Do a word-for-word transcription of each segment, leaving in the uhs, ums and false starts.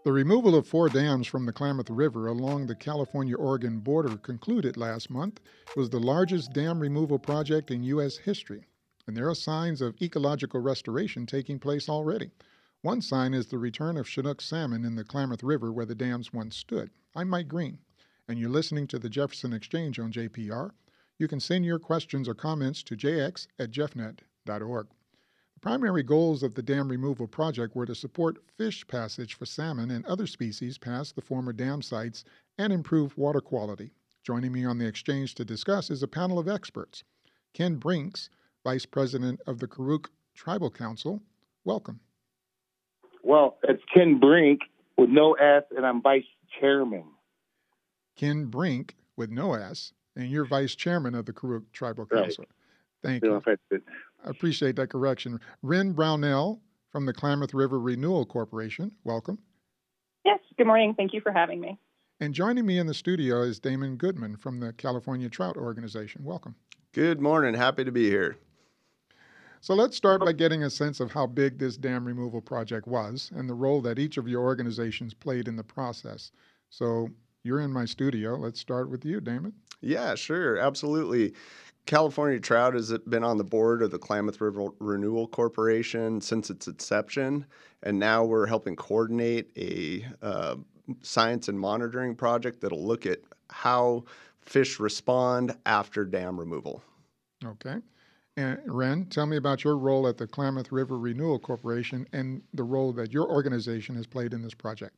The removal of four dams from the Klamath River along the California Oregon border concluded last month. It was the largest dam removal project in U S history, and there are signs of ecological restoration taking place already. One sign is the return of Chinook salmon in the Klamath River where the dams once stood. I'm Mike Green, and you're listening to the Jefferson Exchange on J P R. You can send your questions or comments to j x at jeffnet dot org. The primary goals of the dam removal project were to support fish passage for salmon and other species past the former dam sites and improve water quality. Joining me on the exchange to discuss is a panel of experts. Ken Brinks, Vice President of the Karuk Tribal Council. Welcome. Well, it's Ken Brink with no S, and I'm Vice Chairman. Ken Brink with no S, and you're Vice Chairman of the Karuk Tribal Council. Right. Thank Feel you. affected. I appreciate that correction. Ren Brownell from the Klamath River Renewal Corporation. Welcome. Yes, good morning. Thank you for having me. And joining me in the studio is Damon Goodman from the California Trout Organization. Welcome. Good morning. Happy to be here. So let's start by getting a sense of how big this dam removal project was and the role that each of your organizations played in the process. So you're in my studio. Let's start with you, Damon. Yeah, sure. Absolutely. California Trout has been on the board of the Klamath River Renewal Corporation since its inception, and now we're helping coordinate a uh, science and monitoring project that'll look at how fish respond after dam removal. Okay. And Ren, tell me about your role at the Klamath River Renewal Corporation and the role that your organization has played in this project.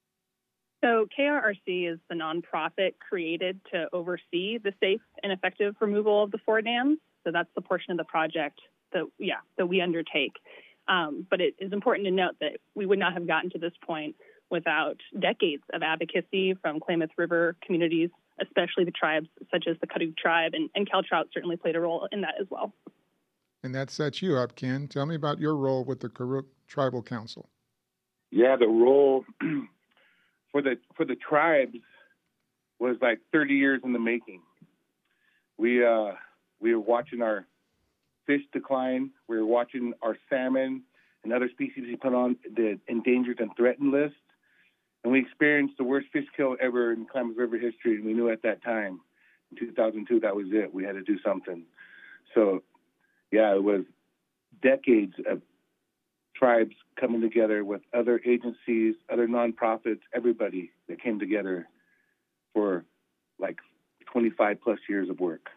So K R R C is the nonprofit created to oversee the safe and effective removal of the four dams. So that's the portion of the project that, yeah, that we undertake. Um, but it is important to note that we would not have gotten to this point without decades of advocacy from Klamath River communities, especially the tribes such as the Karuk tribe, and, and CalTrout certainly played a role in that as well. And that sets you up, Ken. Tell me about your role with the Karuk Tribal Council. Yeah, the role for the for the tribes was like thirty years in the making. We uh, we were watching our fish decline. We were watching our salmon and other species we put on the endangered and threatened list. And we experienced the worst fish kill ever in Klamath River history, and we knew at that time, in two thousand two, that was it. We had to do something. So, yeah, it was decades of tribes coming together with other agencies, other nonprofits, everybody that came together for like twenty-five plus years of work.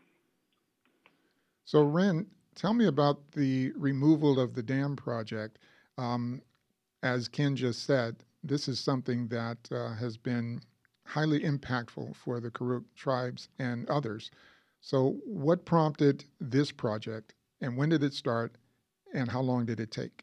So, Ren, tell me about the removal of the dam project. Um, as Ken just said, this is something that uh, has been highly impactful for the Karuk tribes and others. So what prompted this project, and when did it start, and how long did it take?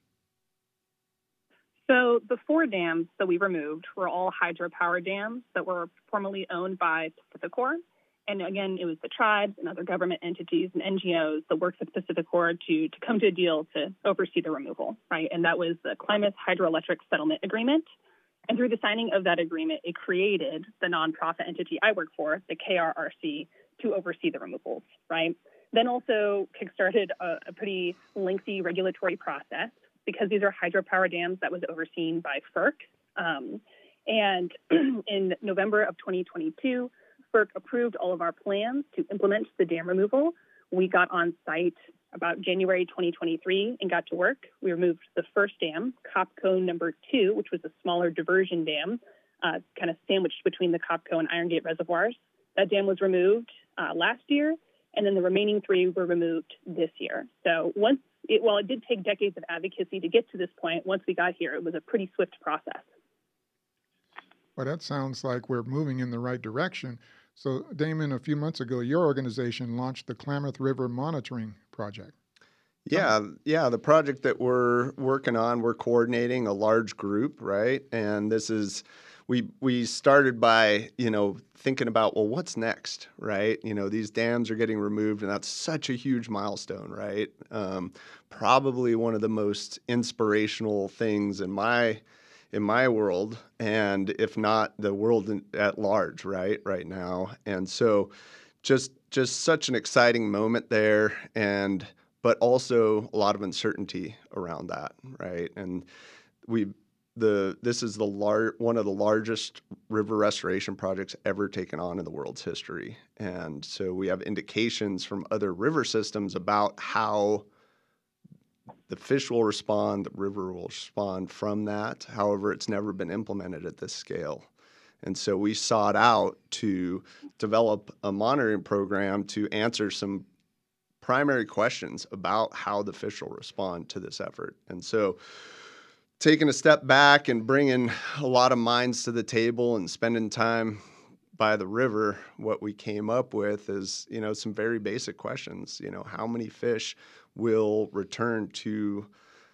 So the four dams that we removed were all hydropower dams that were formerly owned by PacifiCorp. And again, it was the tribes and other government entities and N G Os that worked with PacifiCorp to, to come to a deal to oversee the removal, right? And that was the Klamath Hydroelectric Settlement Agreement. And through the signing of that agreement, it created the nonprofit entity I work for, the K R R C, to oversee the removals, right? Then also kickstarted a, a pretty lengthy regulatory process because these are hydropower dams that was overseen by F E R C. Um, and in November of twenty twenty-two, F E R C approved all of our plans to implement the dam removal. We got on site about January twenty twenty-three and got to work. We removed the first dam, Copco number two, which was a smaller diversion dam, uh, kind of sandwiched between the Copco and Iron Gate reservoirs. That dam was removed uh, last year, and then the remaining three were removed this year. So once, it, while it did take decades of advocacy to get to this point, once we got here, it was a pretty swift process. Well, that sounds like we're moving in the right direction. So, Damon, a few months ago, your organization launched the Klamath River Monitoring Project. Yeah, yeah, the project that we're working on, we're coordinating a large group, right? And this is, we we started by, you know, thinking about, well, what's next, right? You know, these dams are getting removed, and that's such a huge milestone, right? Um, probably one of the most inspirational things in my in my world, and if not the world in, at large, right, right now. And so just just such an exciting moment there, and but also a lot of uncertainty around that, right? And we the this is the lar- one of the largest river restoration projects ever taken on in the world's history. And so we have indications from other river systems about how the fish will respond, the river will respond from that. However, it's never been implemented at this scale. And so we sought out to develop a monitoring program to answer some primary questions about how the fish will respond to this effort. And so taking a step back and bringing a lot of minds to the table and spending time by the river, what we came up with is, you know, some very basic questions. You know, how many fish will return to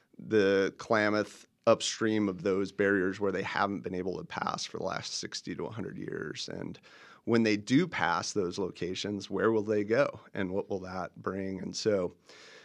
the Klamath upstream of those barriers where they haven't been able to pass for the last sixty to one hundred years? And when they do pass those locations, where will they go and what will that bring? And so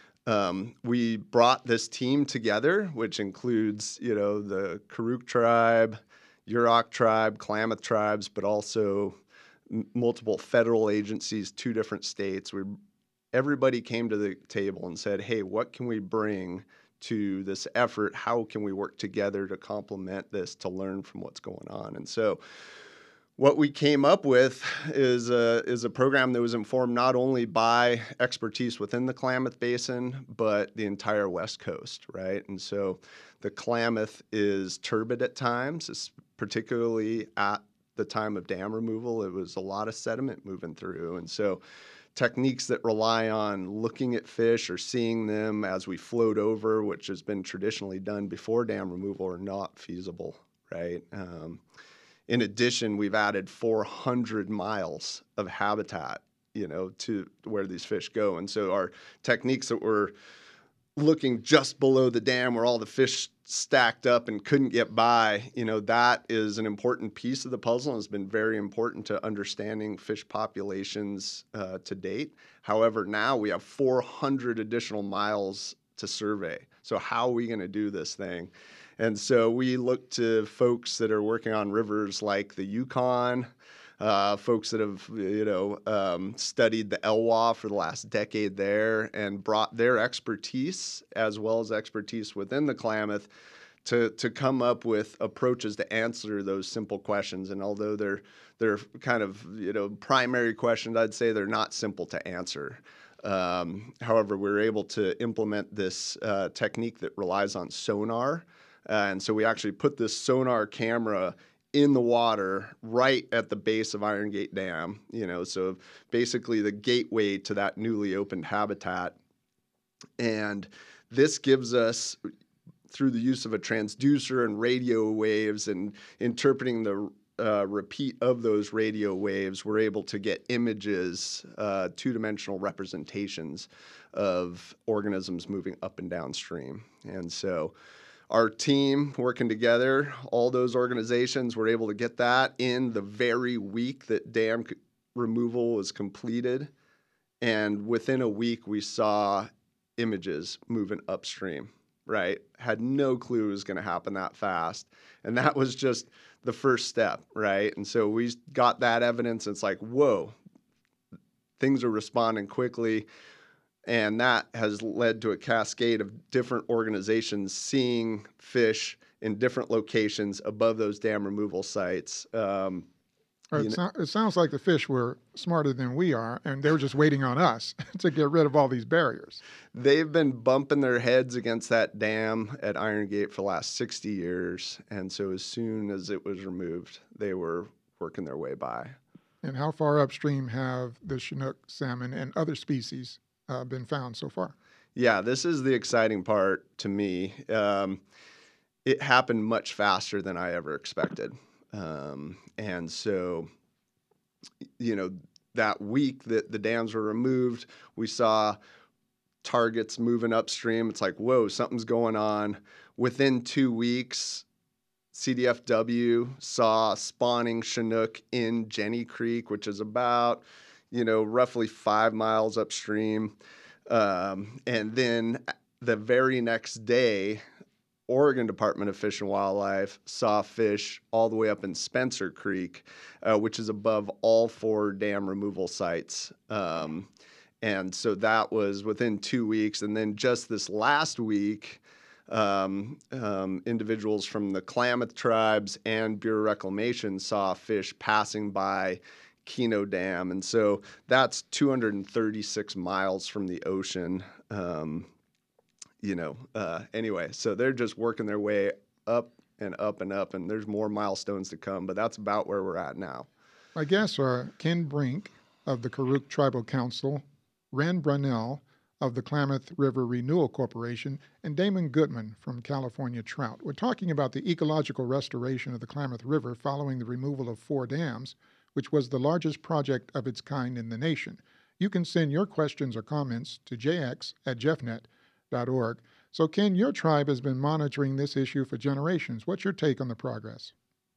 um, we brought this team together, which includes, you know, the Karuk tribe, Yurok tribe, Klamath tribes, but also m- multiple federal agencies, two different states. We everybody came to the table and said, hey, what can we bring to this effort? How can we work together to complement this, to learn from what's going on? And so what we came up with is a, is a program that was informed not only by expertise within the Klamath Basin, but the entire West Coast, right? And so the Klamath is turbid at times, particularly at the time of dam removal. It was a lot of sediment moving through. And so techniques that rely on looking at fish or seeing them as we float over, which has been traditionally done before dam removal, are not feasible, right? Um, in addition, we've added four hundred miles of habitat, you know, to where these fish go. And so our techniques that were looking just below the dam where all the fish stacked up and couldn't get by, you know, that is an important piece of the puzzle and has been very important to understanding fish populations uh, to date. However, now we have four hundred additional miles to survey. So how are we going to do this thing? And so we look to folks that are working on rivers like the Yukon, Uh, folks that have, you know, um, studied the Elwha for the last decade there and brought their expertise as well as expertise within the Klamath to to come up with approaches to answer those simple questions. And although they're they're kind of, you know, primary questions, I'd say they're not simple to answer. Um, however, we're able to implement this uh, technique that relies on sonar. Uh, and so we actually put this sonar camera in the water right at the base of Iron Gate Dam, you know, so basically the gateway to that newly opened habitat. And this gives us, through the use of a transducer and radio waves and interpreting the uh, repeat of those radio waves, we're able to get images, uh, two-dimensional representations of organisms moving up and downstream. And so our team working together, all those organizations were able to get that in the very week that dam removal was completed. And within a week, we saw images moving upstream, right? Had no clue it was going to happen that fast. And that was just the first step, right? And so we got that evidence. And it's like, whoa, things are responding quickly. And that has led to a cascade of different organizations seeing fish in different locations above those dam removal sites. Um, it, so, it sounds like the fish were smarter than we are, and they were just waiting on us to get rid of all these barriers. They've been bumping their heads against that dam at Iron Gate for the last sixty years. And so as soon as it was removed, they were working their way by. And how far upstream have the Chinook salmon and other species Uh, been found so far? Yeah, this is the exciting part to me. Um, it happened much faster than I ever expected. Um, and so, you know, that week that the dams were removed, we saw targets moving upstream. It's like, whoa, something's going on. Within two weeks, C D F W saw spawning Chinook in Jenny Creek, which is about, you know, roughly five miles upstream. Um, and then the very next day, Oregon Department of Fish and Wildlife saw fish all the way up in Spencer Creek, uh, which is above all four dam removal sites. Um, and so that was within two weeks. And then just this last week, um, um, individuals from the Klamath tribes and Bureau of Reclamation saw fish passing by Keno Dam. And so that's two hundred thirty-six miles from the ocean. Um, you know, uh, anyway, so they're just working their way up and up and up, and there's more milestones to come, but that's about where we're at now. My guests are Ken Brink of the Karuk Tribal Council, Ren Brunell of the Klamath River Renewal Corporation, and Damon Goodman from California Trout. We're talking about the ecological restoration of the Klamath River following the removal of four dams, which was the largest project of its kind in the nation. You can send your questions or comments to j x at jeff net dot org. So, Ken, your tribe has been monitoring this issue for generations. What's your take on the progress?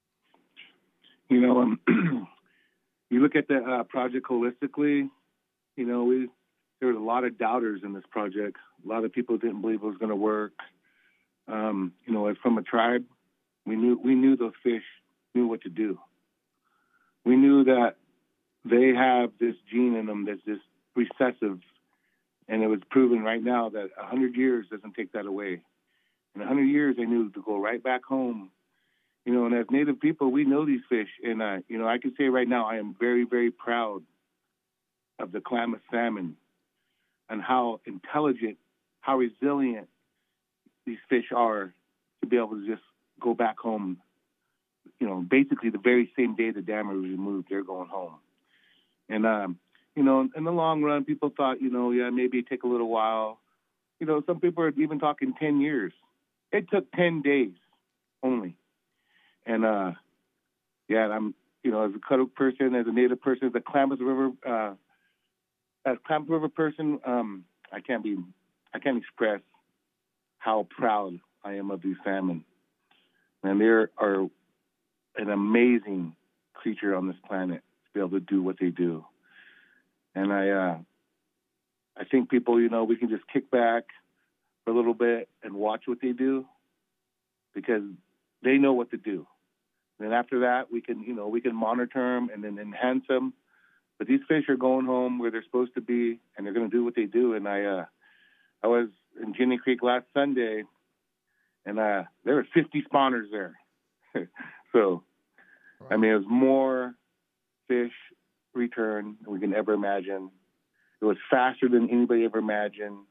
You know, um, you look at the uh, project holistically, you know, we there was a lot of doubters in this project. A lot of people didn't believe it was going to work. Um, you know, as from a tribe, we knew we knew those fish knew what to do. We knew that they have this gene in them that's just recessive, and it was proven right now that one hundred years doesn't take that away. In one hundred years, they knew to go right back home. You know, and as Native people, we know these fish. And, uh, you know, I can say right now I am very, very proud of the Klamath salmon and how intelligent, how resilient these fish are to be able to just go back home. You know, basically the very same day the dam was removed, they're going home. And, um, you know, in the long run, people thought, you know, yeah, maybe it'd take a little while. You know, some people are even talking ten years. It took ten days only. And, uh, yeah, I'm, you know, as a Karuk person, as a Native person, as a Klamath River, uh, as a Klamath River person, um, I can't be, I can't express how proud I am of these salmon. And they are an amazing creature on this planet to be able to do what they do. And I, uh, I think people, you know, we can just kick back for a little bit and watch what they do because they know what to do. And then after that, we can, you know, we can monitor them and then enhance them. But these fish are going home where they're supposed to be, and they're going to do what they do. And I, uh, I was in Ginny Creek last Sunday, and uh, there were fifty spawners there. So, wow. I mean, it was more fish return than we can ever imagine. It was faster than anybody ever imagined.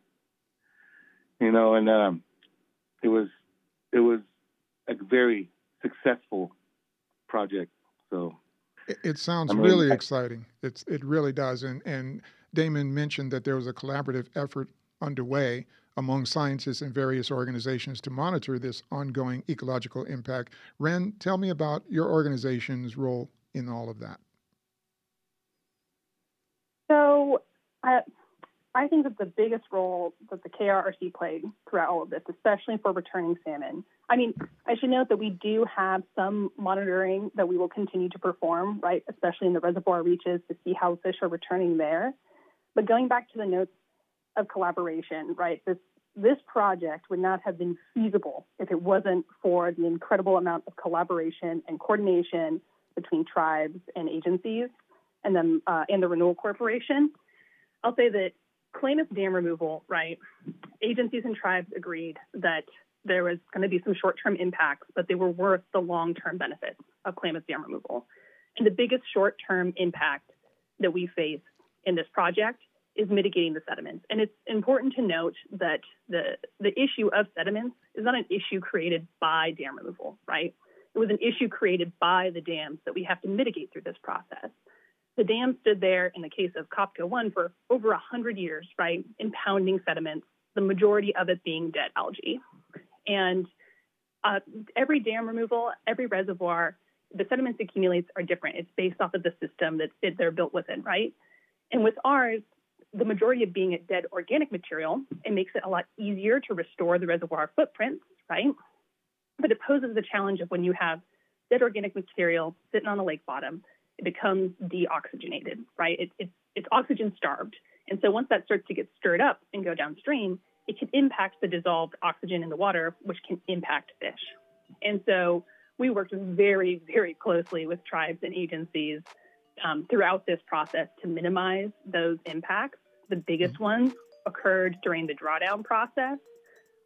You know, and um, it was it was a very successful project. So it, it sounds I mean, really I, exciting. It's it really does. And and Damon mentioned that there was a collaborative effort underway among scientists and various organizations to monitor this ongoing ecological impact. Ren, tell me about your organization's role in all of that. So uh, I think that the biggest role that the K R R C played throughout all of this, especially for returning salmon, I mean, I should note that we do have some monitoring that we will continue to perform, right, especially in the reservoir reaches to see how fish are returning there. But going back to the notes of collaboration, right, this this project would not have been feasible if it wasn't for the incredible amount of collaboration and coordination between tribes and agencies and then uh, and the Renewal Corporation. I'll say that Klamath dam removal, right, agencies and tribes agreed that there was going to be some short-term impacts, but they were worth the long-term benefits of Klamath dam removal. And the biggest short-term impact that we face in this project is mitigating the sediments. And it's important to note that the, the issue of sediments is not an issue created by dam removal, right? It was an issue created by the dams that we have to mitigate through this process. The dam stood there in the case of Kopka one for over one hundred years, right, impounding sediments, the majority of it being dead algae. And uh, every dam removal, every reservoir, the sediments it accumulates are different. It's based off of the system that it, they're built within, right? And with ours, the majority of being a dead organic material, it makes it a lot easier to restore the reservoir footprints, right? But it poses the challenge of when you have dead organic material sitting on a lake bottom, it becomes deoxygenated, right? It, it, it's oxygen starved. And so once that starts to get stirred up and go downstream, it can impact the dissolved oxygen in the water, which can impact fish. And so we worked very, very closely with tribes and agencies um, throughout this process to minimize those impacts. The biggest ones occurred during the drawdown process.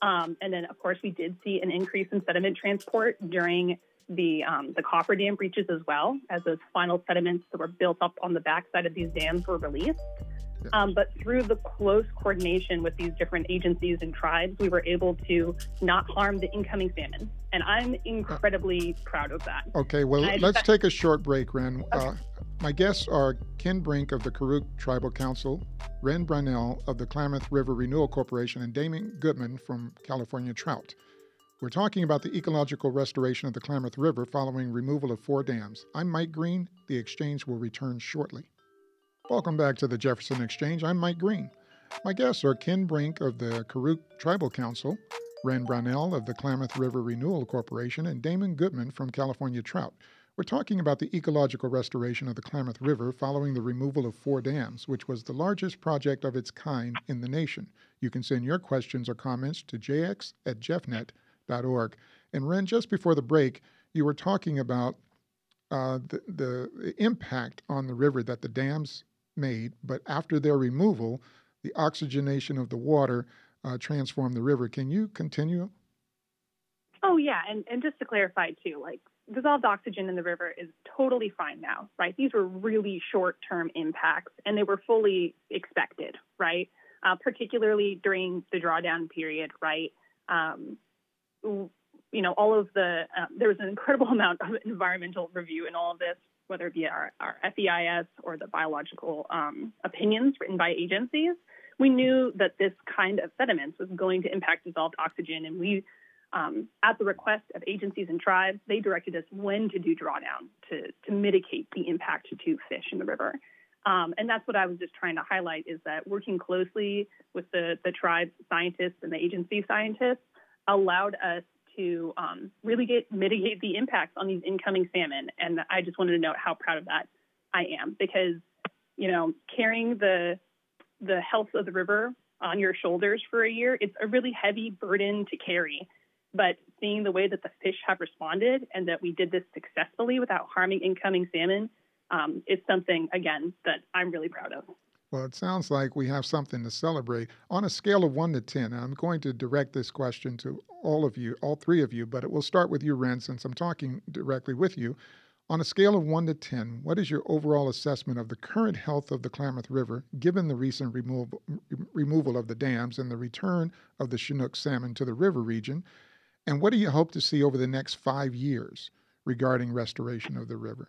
Um, and then, of course, we did see an increase in sediment transport during the um, the coffer dam breaches as well, as those final sediments that were built up on the backside of these dams were released. Yeah. Um, but through the close coordination with these different agencies and tribes, we were able to not harm the incoming salmon. And I'm incredibly proud of that. Okay, well, And I let's just- take a short break, Ren. Okay. Uh, my guests are Ken Brink of the Karuk Tribal Council, Ren Brownell of the Klamath River Renewal Corporation, and Damon Goodman from California Trout. We're talking about the ecological restoration of the Klamath River following removal of four dams. I'm Mike Green. The exchange will return shortly. Welcome back to the Jefferson Exchange. I'm Mike Green. My guests are Ken Brink of the Karuk Tribal Council, Ren Brownell of the Klamath River Renewal Corporation, and Damon Goodman from California Trout. We're talking about the ecological restoration of the Klamath River following the removal of four dams, which was the largest project of its kind in the nation. You can send your questions or comments to j x at jeffnet dot org. And Ren, just before the break, you were talking about uh, the, the impact on the river that the dams made, but after their removal, the oxygenation of the water uh, transformed the river. Can you continue? Oh, yeah. And, and just to clarify, too, like dissolved oxygen in the river is totally fine now, right? These were really short-term impacts, and they were fully expected, right? Uh, particularly during the drawdown period, right? Um, you know, all of the, uh, there was an incredible amount of environmental review in all of this, whether it be our, our F E I S or the biological um, opinions written by agencies. We knew that this kind of sediments was going to impact dissolved oxygen, and we, um, at the request of agencies and tribes, they directed us when to do drawdown to, to mitigate the impact to fish in the river. Um, and that's what I was just trying to highlight, is that working closely with the, the tribe scientists and the agency scientists allowed us to um, really get mitigate the impacts on these incoming salmon. And I just wanted to note how proud of that I am, because, you know, carrying the the health of the river on your shoulders for a year, it's a really heavy burden to carry. But seeing the way that the fish have responded and that we did this successfully without harming incoming salmon um, is something, again, that I'm really proud of. Well, it sounds like we have something to celebrate. On a scale of one to ten, and I'm going to direct this question to all of you, all three of you, but it will start with you, Ren, since I'm talking directly with you. On a scale of one to ten, what is your overall assessment of the current health of the Klamath River, given the recent removal, removal of the dams and the return of the Chinook salmon to the river region? And what do you hope to see over the next five years regarding restoration of the river?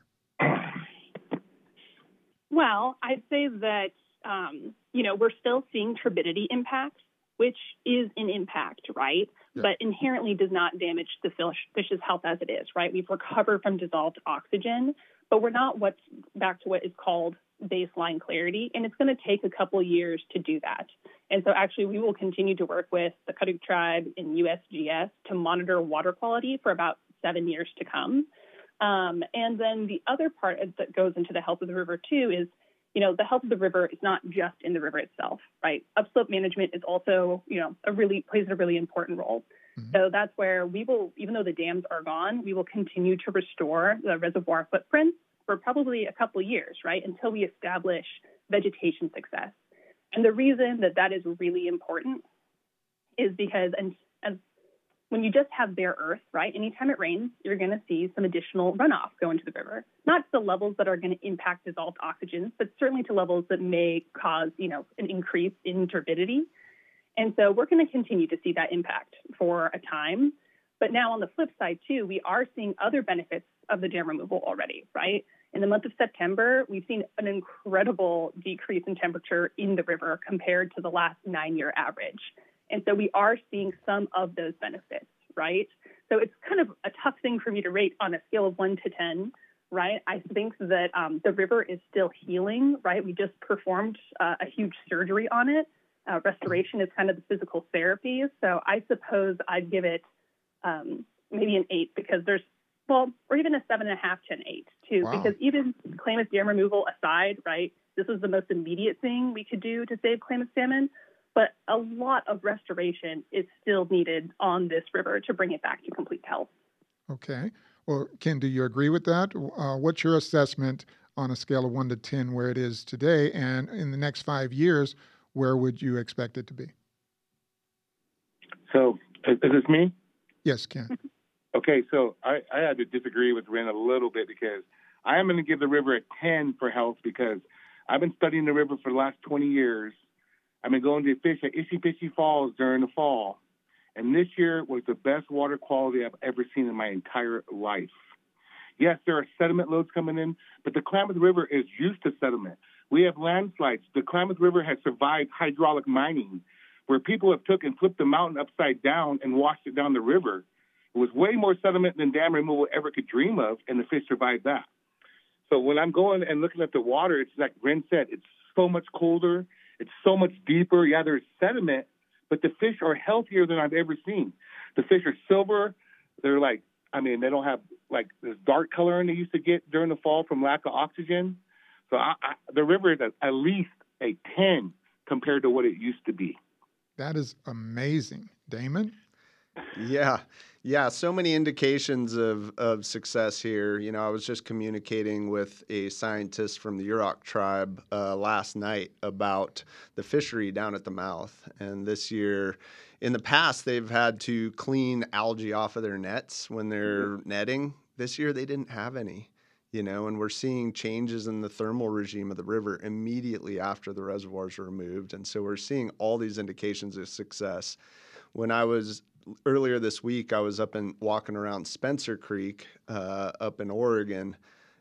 Well, I'd say that, um, you know, we're still seeing turbidity impacts, which is an impact, right? Yeah. But inherently does not damage the fish, fish's health as it is, right? We've recovered from dissolved oxygen, but we're not what's back to what is called baseline clarity, and it's going to take a couple years to do that. And so actually we will continue to work with the Karuk tribe in U S G S to monitor water quality for about seven years to come. Um, and then the other part that goes into the health of the river too is, you know, the health of the river is not just in the river itself, right? Upslope management is also, you know, a really plays a really important role. Mm-hmm. So that's where we will, even though the dams are gone, we will continue to restore the reservoir footprint for probably a couple of years, right, until we establish vegetation success. And the reason that that is really important is because, and as when you just have bare earth, right, anytime it rains, you're going to see some additional runoff go into the river. Not to the levels that are going to impact dissolved oxygen, but certainly to levels that may cause, you know, an increase in turbidity. And so we're going to continue to see that impact for a time. But now on the flip side, too, we are seeing other benefits of the dam removal already, right? In the month of September, we've seen an incredible decrease in temperature in the river compared to the last nine-year average. And so we are seeing some of those benefits, right? So it's kind of a tough thing for me to rate on a scale of one to ten, right? I think that um, the river is still healing, right? We just performed uh, a huge surgery on it. Uh, restoration is kind of the physical therapy. So I suppose I'd give it um, maybe an eight, because there's, well, or even a seven and a half to an eight too, Wow. because even Klamath dam removal aside, right, this is the most immediate thing we could do to save Klamath salmon. But a lot of restoration is still needed on this river to bring it back to complete health. Okay. Well, Ken, do you agree with that? Uh, what's your assessment on a scale of one to ten where it is today? And in the next five years, where would you expect it to be? So Is, is this me? Yes, Ken. Okay, so I, I had to disagree with Ren a little bit because I am going to give the river a ten for health because I've been studying the river for the last twenty years. I've been going to fish at Ishipishi Falls during the fall, and this year was the best water quality I've ever seen in my entire life. Yes, there are sediment loads coming in, but the Klamath River is used to sediment. We have landslides. The Klamath River has survived hydraulic mining, where people have took and flipped the mountain upside down and washed it down the river. It was way more sediment than dam removal ever could dream of, and the fish survived that. So when I'm going and looking at the water, it's like Ren said, it's so much colder. It's so much deeper. Yeah, there's sediment, but the fish are healthier than I've ever seen. The fish are silver. They're like, I mean, they don't have like this dark coloring they used to get during the fall from lack of oxygen. So I, I, the river is at least a ten compared to what it used to be. That is amazing. Damon? Yeah. Yeah. So many indications of, of success here. You know, I was just communicating with a scientist from the Yurok tribe uh, last night about the fishery down at the mouth. And this year, in the past, they've had to clean algae off of their nets when they're netting. This year, they didn't have any. You know, and we're seeing changes in the thermal regime of the river immediately after the reservoirs are removed. And so we're seeing all these indications of success. When I was earlier this week, I was up and walking around Spencer Creek uh, up in Oregon.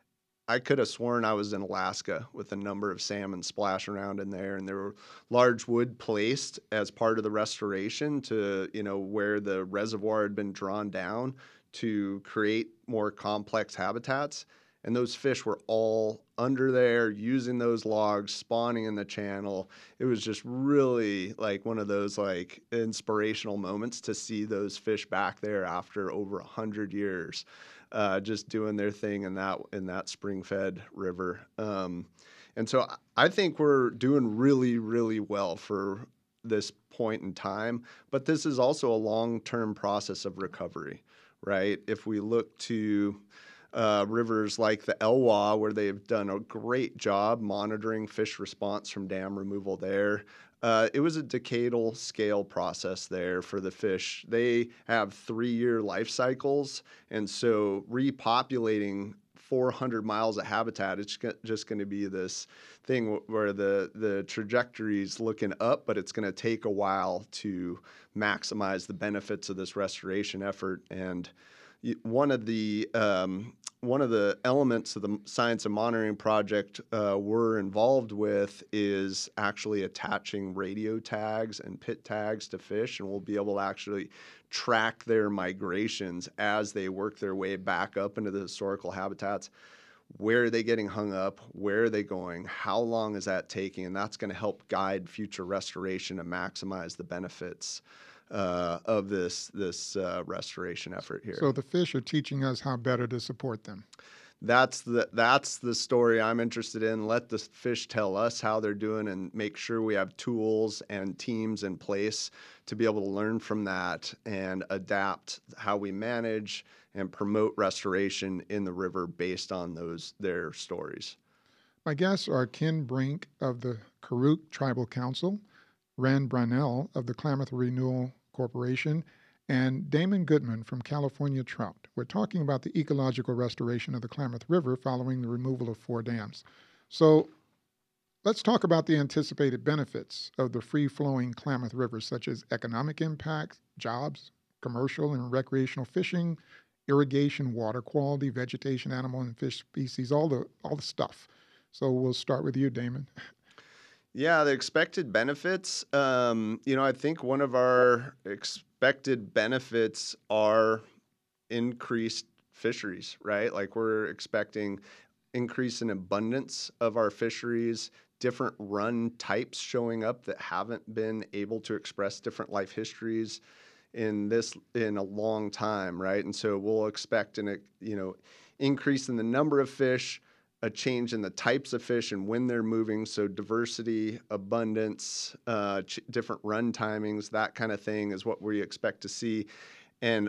I could have sworn I was in Alaska with a number of salmon splashing around in there, and there were large wood placed as part of the restoration to, you know, where the reservoir had been drawn down to create more complex habitats. And those fish were all under there using those logs, spawning in the channel. It was just really like one of those like inspirational moments to see those fish back there after over a hundred years, uh, just doing their thing in that in that spring-fed river. Um, and so I think we're doing really, really well for this point in time. But this is also a long-term process of recovery, right? If we look to Uh, rivers like the Elwha, where they've done a great job monitoring fish response from dam removal there. Uh, it was a decadal scale process there for the fish. They have three-year life cycles, and so repopulating four hundred miles of habitat, it's just going to be this thing where the, the trajectory is looking up, but it's going to take a while to maximize the benefits of this restoration effort. And one of the um, one of the elements of the Science and Monitoring Project uh, we're involved with is actually attaching radio tags and pit tags to fish, and we'll be able to actually track their migrations as they work their way back up into the historical habitats. Where are they getting hung up? Where are they going? How long is that taking? And that's going to help guide future restoration and maximize the benefits Uh, of this this uh, restoration effort here. So the fish are teaching us how better to support them. That's the that's the story I'm interested in. Let the fish tell us how they're doing and make sure we have tools and teams in place to be able to learn from that and adapt how we manage and promote restoration in the river based on those their stories. My guests are Ken Brink of the Karuk Tribal Council, Ren Brownell of the Klamath Renewal Corporation, and Damon Goodman from California Trout. We're talking about the ecological restoration of the Klamath River following the removal of four dams. So let's talk about the anticipated benefits of the free-flowing Klamath River, such as economic impacts, jobs, commercial and recreational fishing, irrigation, water quality, vegetation, animal and fish species, all the all the stuff. So we'll start with you, Damon. Yeah, the expected benefits, um, you know, I think one of our expected benefits are increased fisheries, right? Like we're expecting increase in abundance of our fisheries, different run types showing up that haven't been able to express different life histories in this in a long time, right? And so we'll expect an, you know, increase in the number of fish, a change in the types of fish and when they're moving, so diversity, abundance, uh, ch- different run timings, that kind of thing is what we expect to see. And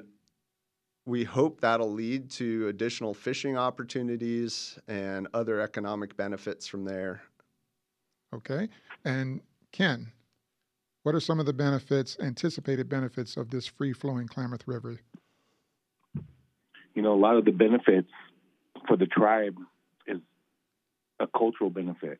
we hope that'll lead to additional fishing opportunities and other economic benefits from there. Okay. And Ken, What are some of the benefits, anticipated benefits of this free-flowing Klamath River? You know, a lot of the benefits for the tribe is a cultural benefit.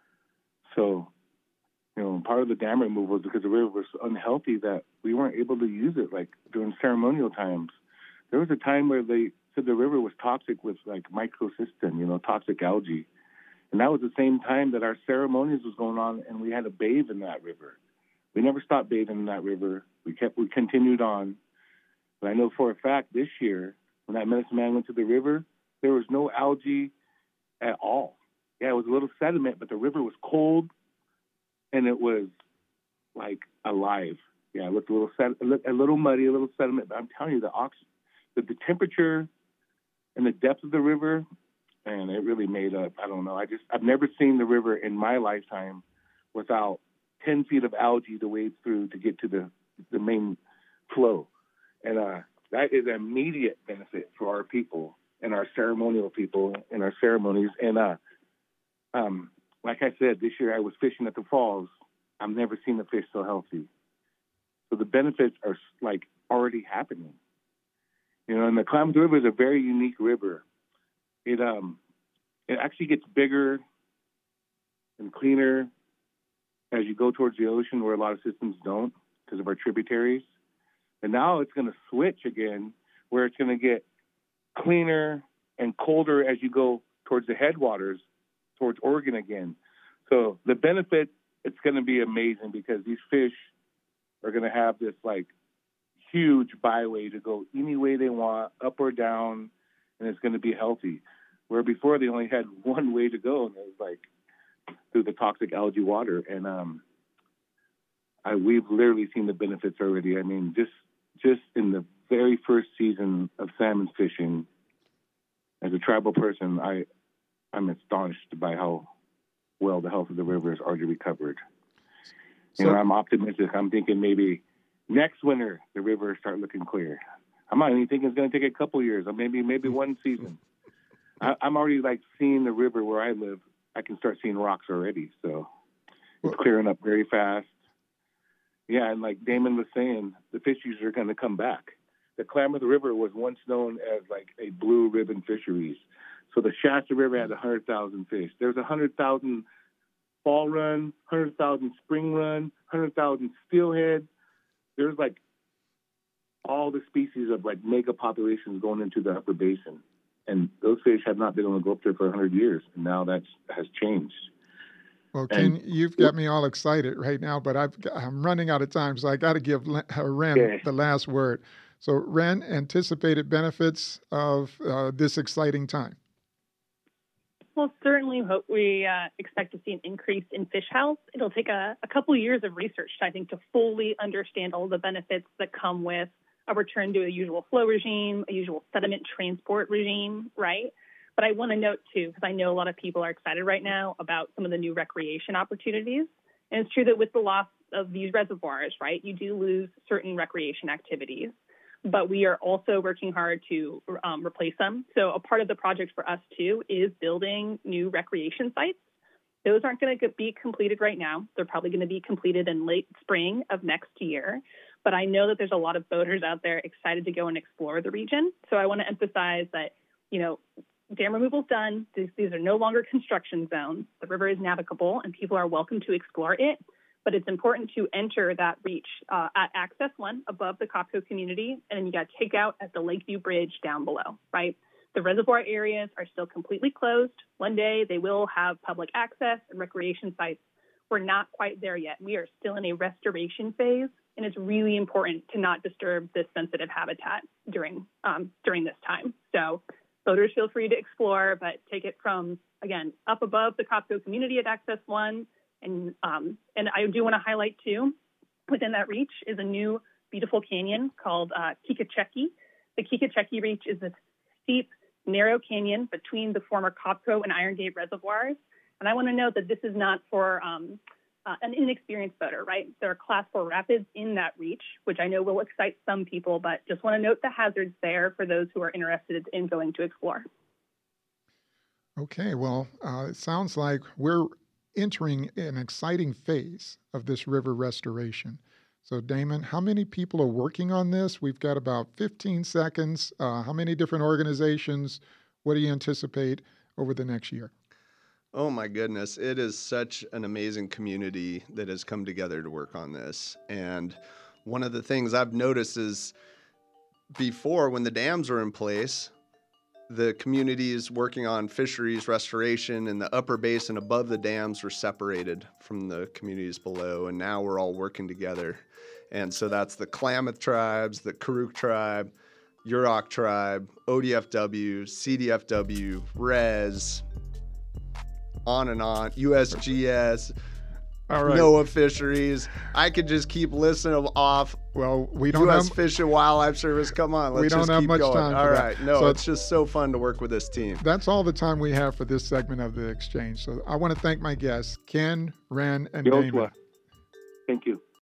So, you know, part of the dam removal is because the river was unhealthy that we weren't able to use it, like during ceremonial times. There was a time where they said the river was toxic with like microcystin, you know, toxic algae. And that was the same time that our ceremonies was going on and we had to bathe in that river. We never stopped bathing in that river. We kept, we continued on. But I know for a fact this year, when that medicine man went to the river, there was no algae at all. Yeah, it was a little sediment, but the river was cold and it was like alive. Yeah, it looked a little sed- it looked a little muddy, a little sediment, but I'm telling you, the oxygen, the, the temperature and the depth of the river, and it really made up. I don't know. I just I've never seen the river in my lifetime without ten feet of algae to wade through to get to the the main flow, and uh, that is an immediate benefit for our people and our ceremonial people in our ceremonies. And uh, um, like I said, this year I was fishing at the falls. I've never seen a fish so healthy. So the benefits are like already happening. You know, and the Klamath River is a very unique river. It um, it actually gets bigger and cleaner as you go towards the ocean, where a lot of systems don't because of our tributaries. And now it's going to switch again, where it's going to get cleaner and colder as you go towards the headwaters, towards Oregon again. So the benefit, it's going to be amazing because these fish are going to have this like huge byway to go any way they want, up or down, and it's going to be healthy. Where before they only had one way to go, and it was like through the toxic algae water. And um, I, we've literally seen the benefits already. I mean, just just in the very first season of salmon fishing, as a tribal person, I, I'm astonished by how well the health of the river is already recovered. So, you know, I'm optimistic. I'm thinking maybe next winter the river start looking clear. I'm not even thinking it's going to take a couple years, or maybe maybe one season. I, I'm already like seeing the river where I live. I can start seeing rocks already, so it's clearing up very fast. Yeah, and like Damon was saying, the fisheries are going to come back. The Klamath River was once known as like a blue ribbon fisheries. So the Shasta River had one hundred thousand fish. There's one hundred thousand fall run, one hundred thousand spring run, one hundred thousand steelhead. There's like all the species of like mega populations going into the upper basin. And those fish have not been able to go up there for one hundred years. And now that has changed. Well, Ken, you've got me all excited right now, but I've, I'm running out of time, so I got to give Ren yeah. the last word. So, Ren, anticipated benefits of uh, this exciting time? Well, certainly hope we uh, expect to see an increase in fish health. It'll take a, a couple years of research, I think, to fully understand all the benefits that come with a return to a usual flow regime, a usual sediment transport regime, right? But I want to note, too, because I know a lot of people are excited right now about some of the new recreation opportunities. And it's true that with the loss of these reservoirs, right, you do lose certain recreation activities. But we are also working hard to um, replace them. So a part of the project for us, too, is building new recreation sites. Those aren't going to be completed right now. They're probably going to be completed in late spring of next year. But I know that there's a lot of boaters out there excited to go and explore the region. So I want to emphasize that, you know, dam removal is done. These, these are no longer construction zones. The river is navigable, and people are welcome to explore it. But it's important to enter that reach uh, at Access One above the Copco community, and then you got takeout at the Lakeview Bridge down below, right? The reservoir areas are still completely closed. One day they will have public access and recreation sites. We're not quite there yet. We are still in a restoration phase, and it's really important to not disturb this sensitive habitat during um, during this time. So boaters, feel free to explore, but take it from, again, up above the Copco community at Access One. And um, and I do want to highlight, too, within that reach is a new beautiful canyon called uh, Kikacheki. The Kikacheki Reach is this steep, narrow canyon between the former Copco and Iron Gate reservoirs. And I want to note that this is not for um, uh, an inexperienced boater, right? There are class four rapids in that reach, which I know will excite some people, but just want to note the hazards there for those who are interested in going to explore. Okay, well, uh, it sounds like we're entering an exciting phase of this river restoration. So, Damon, how many people are working on this? We've got about fifteen seconds. Uh, how many different organizations? What do you anticipate over the next year? Oh, my goodness. It is such an amazing community that has come together to work on this. And one of the things I've noticed is before, when the dams were in place, the communities working on fisheries restoration and the upper basin above the dams were separated from the communities below, and now we're all working together. And so that's the Klamath tribes, the Karuk tribe, Yurok tribe, O D F W, C D F W, R E S, on and on, U S G S, all right. NOAA Fisheries. I could just keep listing them off. Well, we don't U S have Fish and Wildlife Service. Come on, let's we don't just have keep much going. time for All that. right, no, So it's just so fun to work with this team. that's all the time we have for this segment of the exchange. So I want to thank my guests, Ken, Ren, and Damon. Thank you.